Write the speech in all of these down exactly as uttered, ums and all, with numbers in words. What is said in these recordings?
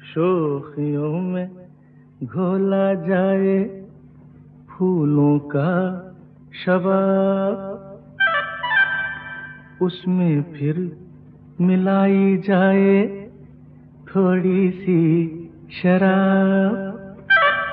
शोखियों में घोला जाए फूलों का शबाब, उसमें फिर मिलाई जाए थोड़ी सी शराब।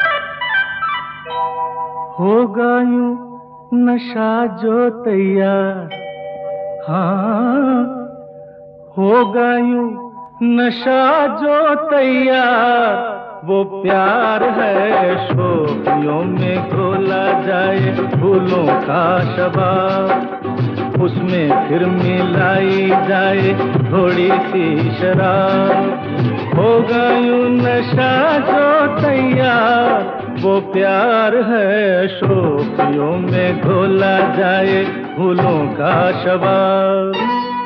होगा यूं नशा जो तैयार, हाँ होगा यूं नशा जो तैयार, वो प्यार है शोखियों में घोला जाए फूलों का शबाब, उसमें फिर मिलाई जाए थोड़ी सी शराब। होगा यूं नशा जो तैयार, वो प्यार है शोखियों में घोला जाए फूलों का शबाब।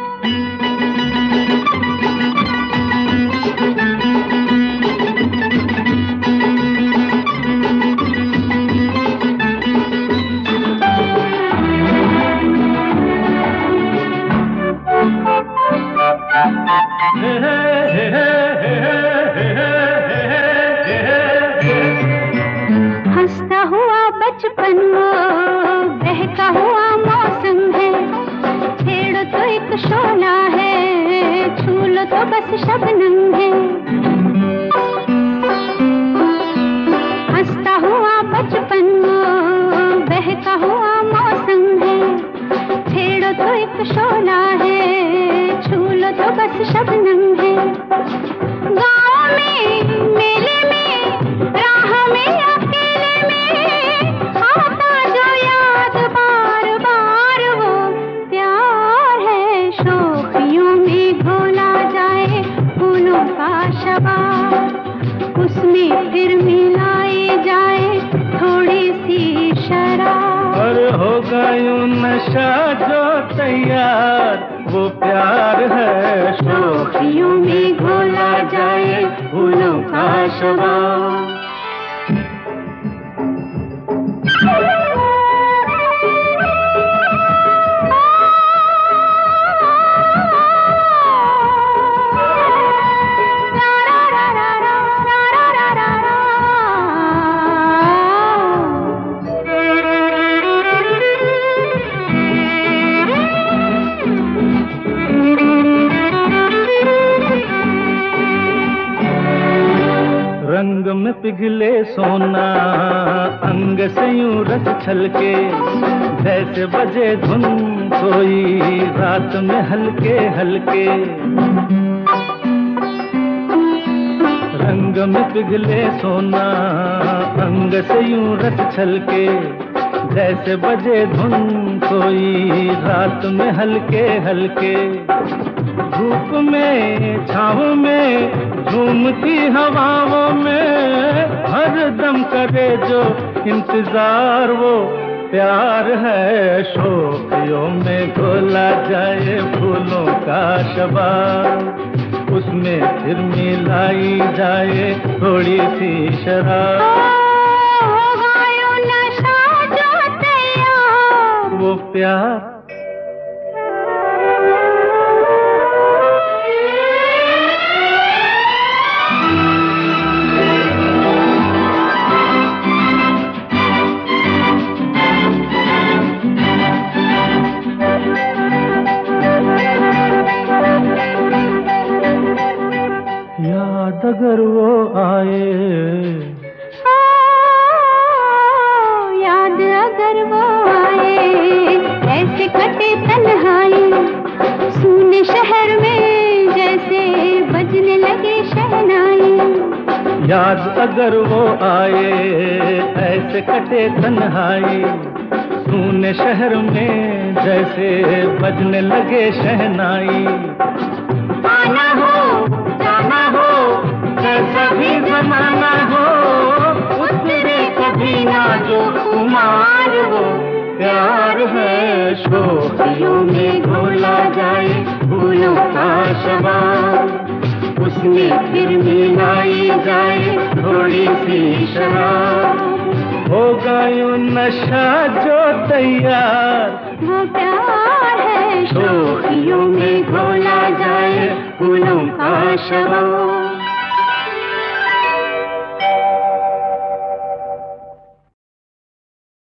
हंसता हुआ बचपन वो बहका हुआ मौसम है, छेड़ो तो एक शोला है, छू लो तो बस शबनम है। हंसता हुआ बचपन वो बहका हुआ मौसम है, छेड़ो तो एक शोला है, छू लो तो बस शबनम है। गाँव में मेले में राह में अकेले में आता जो याद बार बार, वो प्यार है शोखियों में घोला जाए फूलों का शबाब, उसमें फिर मिलाई जाए थोड़ी सी शराब। और होगा यूं नशा जो तैयार, वो प्यार है शोखियों में घोला जाए फूलों का शबाब। रंग में पिघले सोना अंग से यूं रस छलके, जैसे बजे धुन कोई रात में हल्के हल्के। रंग में पिघले सोना अंग से यूं रस छलके, जैसे बजे धुन कोई रात में हल्के हल्के। धूप में छाँव में झूमती हवाओं में हर दम करे जो इंतजार, वो प्यार है शोखियों में घोला जाए फूलों का शबाब, उसमें फिर मिलाई जाए थोड़ी सी शराब। होगा यूं नशा जो तैयार, वो प्यार याद अगर वो आए, याद अगर वो आए, ऐसे कटे तन्हाई सूने शहर में जैसे बजने लगे शहनाई। याद अगर वो आए ऐसे कटे तन्हाई सूने शहर में जैसे बजने लगे शहनाई। आना हो जाना हो जैसा भी जमाना हो, उतरे कभी ना जो कुमार, वो प्यार है शोखियों में घोला जाए फूलों का शबाब, उसमें फिर मिलाई जाए थोड़ी सी शराब। होगा यूं नशा जो तैयार, वो प्यार है शोखियों में घोला जाए फूलों का शबाब।